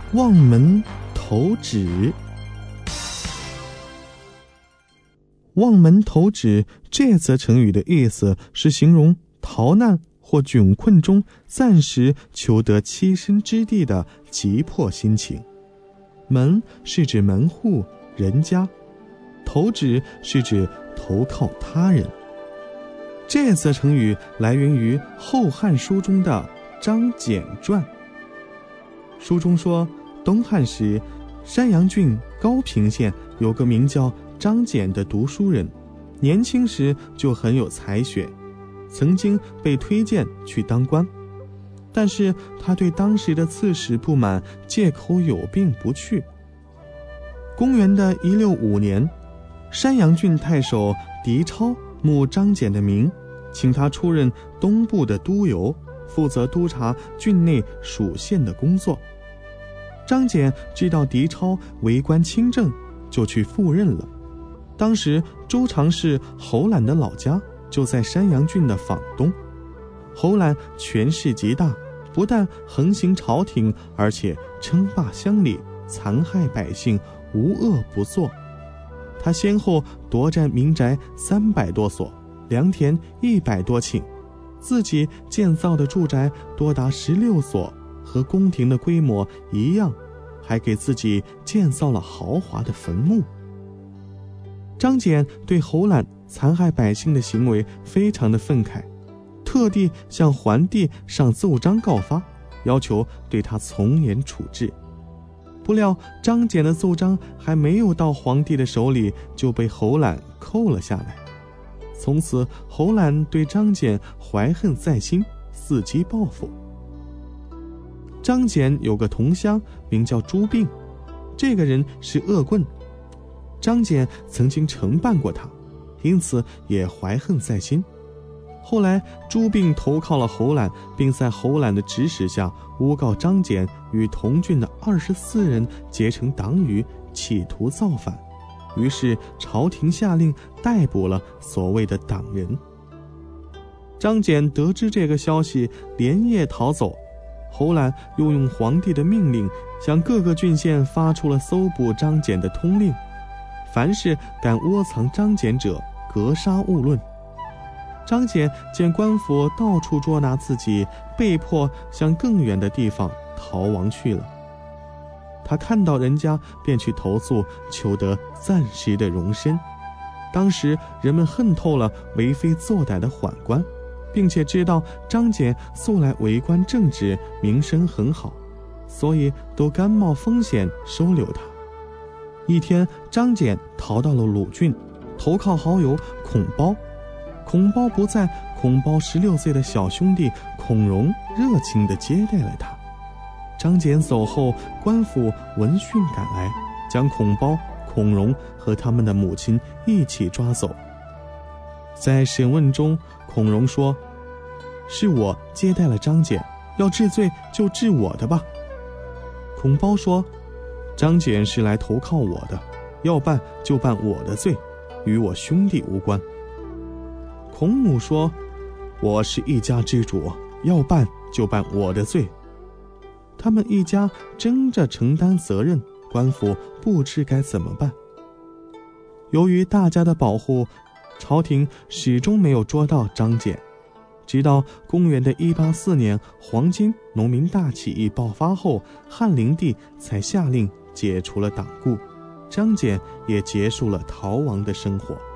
望门投止。望门投止这则成语的意思是形容逃难或窘困中暂时求得栖身之地的急迫心情。门是指门户人家，投止是指投靠他人。这则成语来源于《后汉书》中的张謇传。书中说，东汉时山阳郡高平县有个名叫张謇的读书人，年轻时就很有才学，曾经被推荐去当官，但是他对当时的刺史不满，借口有病不去。公元的165年，山阳郡太守狄超慕张謇的名，请他出任东部的都邮，负责督察郡内属县的工作。张謇知道狄超为官清正，就去赴任了。当时周常侍侯览的老家就在山阳郡的坊东。侯览权势极大，不但横行朝廷，而且称霸乡里，残害百姓，无恶不作。他先后夺占民宅300多所，良田100多顷，自己建造的住宅多达16所，和宫廷的规模一样，还给自己建造了豪华的坟墓。张謇对侯览残害百姓的行为非常的愤慨，特地向桓帝上奏章告发，要求对他从严处置。不料张謇的奏章还没有到皇帝的手里，就被侯览扣了下来。从此侯览对张謇怀恨在心，伺机报复。张謇有个同乡名叫朱病，这个人是恶棍，张謇曾经承办过他，因此也怀恨在心。后来朱病投靠了侯览，并在侯览的指使下诬告张謇与同郡的24人结成党羽，企图造反。于是朝廷下令逮捕了所谓的党人。张謇得知这个消息，连夜逃走。侯览又用皇帝的命令向各个郡县发出了搜捕张謇的通令，凡是敢窝藏张謇者，格杀勿论。张謇见官府到处捉拿自己，被迫向更远的地方逃亡去了。他看到人家便去投诉，求得暂时的容身。当时人们恨透了为非作歹的宦官，并且知道张謇素来为官正直，名声很好，所以都甘冒风险收留他。一天，张謇逃到了鲁郡，投靠好友孔褒。孔褒不在，孔褒16岁的小兄弟孔融热情地接待了他。张謇走后，官府闻讯赶来，将孔褒、孔融和他们的母亲一起抓走。在审问中，孔融说：“是我接待了张謇，要治罪就治我的吧。”孔褒说：“张謇是来投靠我的，要办就办我的罪，与我兄弟无关。”孔母说：“我是一家之主，要办就办我的罪。”他们一家争着承担责任，官府不知该怎么办。由于大家的保护，朝廷始终没有捉到张謇。直到公元的184年，黄巾农民大起义爆发后，汉灵帝才下令解除了党锢，张謇也结束了逃亡的生活。